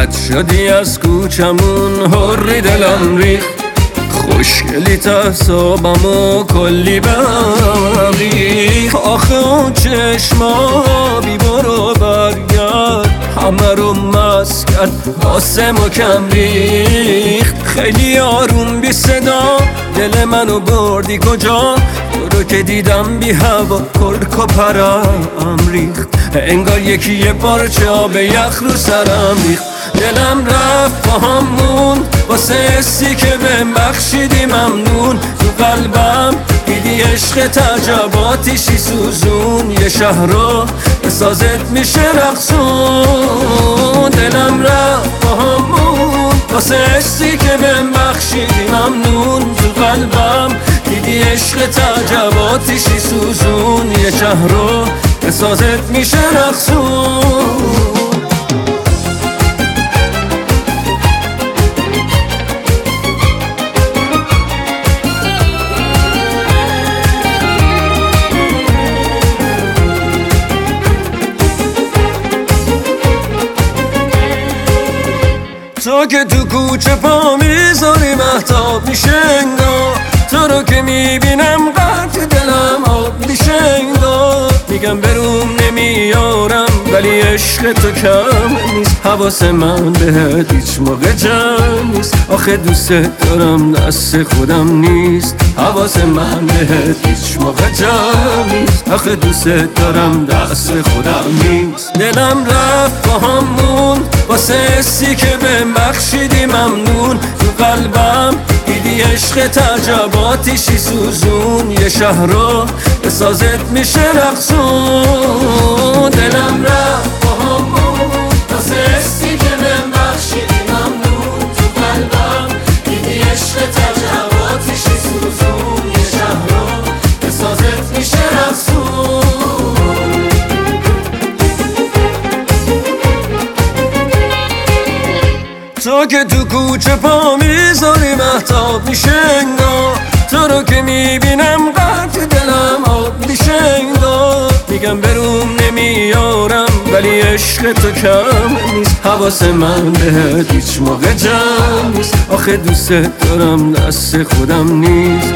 رد شدی از کوچمون حری دلم ریخت خوشگلی تصابمو کلی بهم ریخت آخه اون چشما بی برو برگرد همه رو مست کرد آسمو کم ریخت خیلی آروم بی صدا دل منو بردی کجا تو رو که دیدم بی هوا کرک و پرم ریخت انگار یکی یه پارچه آب یخ رو سرم ریخت دلم رفت با همون واسه حسی که بهم بخشیدی ممنون تو قلبم دیدی عشق تعجباتیشی سوزون یه شهر رو به سازت میشه رقصون دلم رفت با همون واسه حسی که بهم بخشیدی ممنون تو قلبم دیدی عشق تعجباتیشی سوزون یه شهر رو به سازت میشه رقصون تو که تو کوچه پا میذاری مهتاب میشه انگار تو رو که میبینم قطع دلم آب میشه انگار میگم بروم نمیارم ولی عشق تو کم نیست حواس من بهت هیچ موقع جمع نیست آخه دوست دارم دست خودم نیست حواس من بهت هیچ موقع جمع نیست آخه دوست دارم دست خودم نیست دلم رفت با همون واسه حسی که بهم بخشیدی ممنون تو قلبم دیدی عشق تعجباتیشی سوزون یه شهر رو به سازت میشه رقصون دلم رفت با همون واسه حسی که بهم بخشیدی ممنون تو قلبم دیدی عشق تعجباتیشی سوزون یه شهر رو به سازت میشه رقصون تو که تو کوچه پا میذاری مهتاب میشه انگار تو رو که میبینم قطع دلم آب میشه انگار میگم بروم نمیارم ولی عشق تو کم نیست حواس من بهت هیچ موقع جمع نیست آخه دوست دارم دست خودم نیست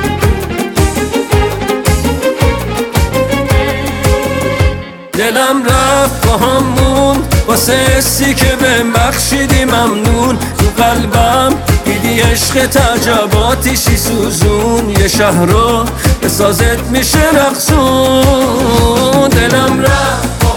دلم رفت با همون واسه حسی که بهم بخشیدی ممنون تو قلبم دیدی عشق تعجباتیشی سوزون یه شهر رو به سازت میشه رقصون دلم رفت با